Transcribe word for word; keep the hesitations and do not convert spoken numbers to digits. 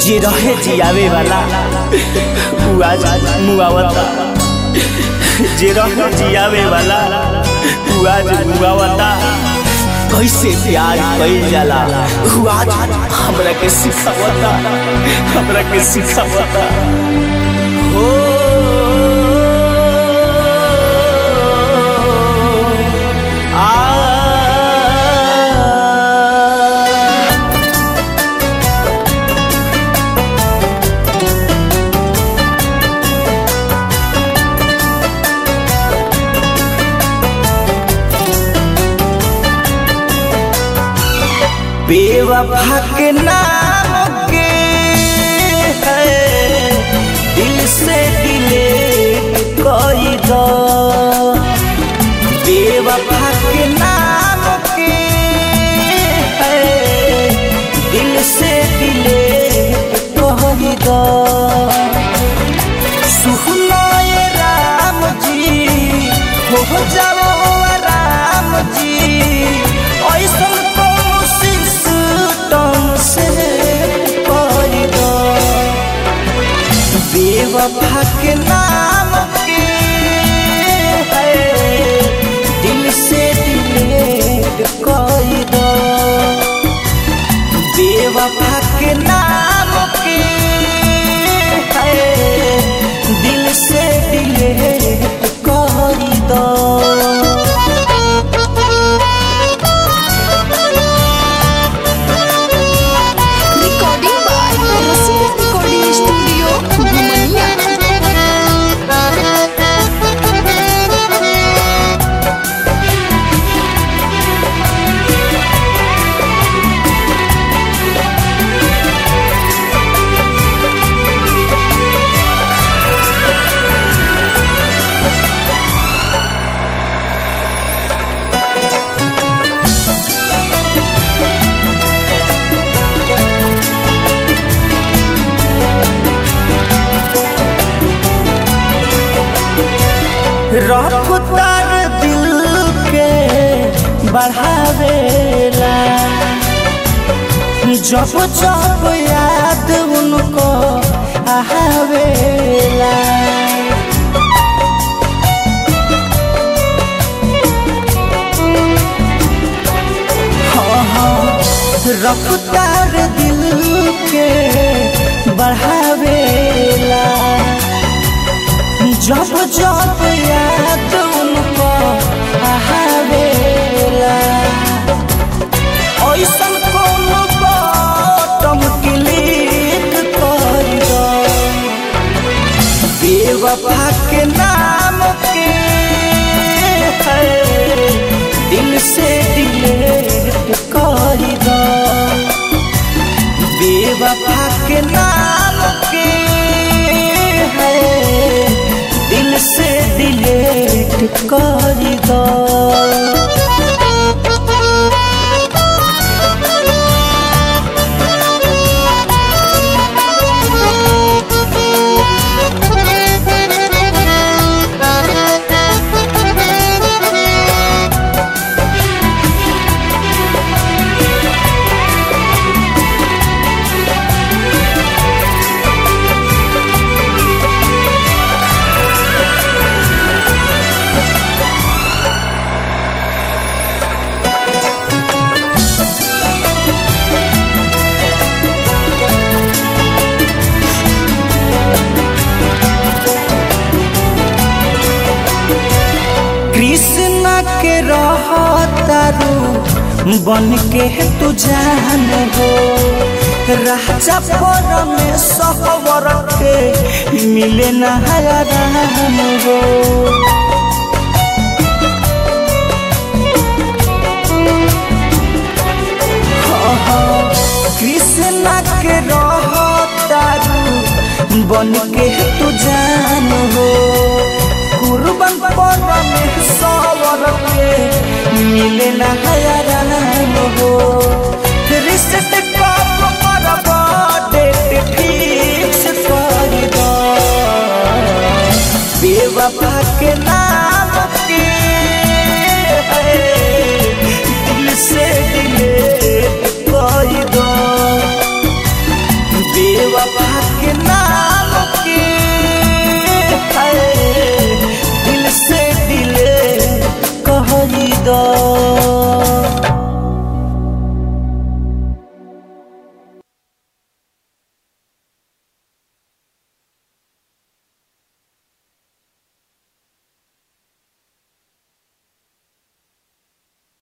जे रहे जियावे वाला उ आज मुआवता, जे रहे जियावे वाला उ आज मुआवता। कैसे प्यार कइल जाला उ आज हमरा के सिखावता, हमरा के सिखावता। हो बेवफा के नाम के है दिल से डिलीट कोई दो, बेवफा के नाम के है दिल से डिलीट कोई दो। सुनो ये राम जी हो जाओ राम जी, ऐसा बेवफा के नाम के है दिल से डिलीट कोई दो, बेवफा के नाम के है दिल से डिलीट कोई दो। रफ्तार दिल के बढ़ावेला, जब जब याद उनको आवेला। हाँ हाँ रफ्तार दिल के बढ़ावेला, जब जब याद उनको आवेला। ऐसन कोनो बटम क्लिक कर दो, बेवफा के नाम के है दिल से डिलीट कर दो, बेवफा के नाम के है दिल से डिलीट कर दो। कृष्णा के रहतारू बन के तू जान हो, राजा परमेश्वर के मिले न हराम हो। कृष्णा के रहतारू बन के तू जान हो, कुर्बान परमेश्वर के मिले न हराम हो। रिश्ते कब करबा डेट फिक्स कर दो, बेवफा के नाम